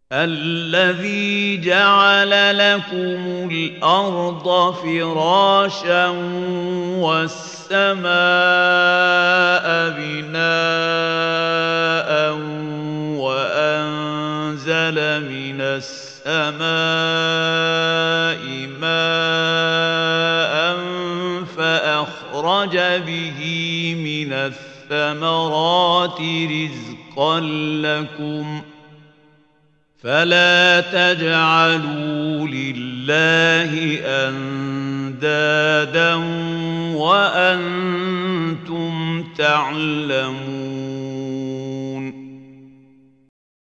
الذي جعل لكم الأرض فراشا والسماء بناء وأنزل من السماء ماء فأخرج به من الثمرات رزقا لكم فلا تجعلوا لله أندادا وأنتم تعلمون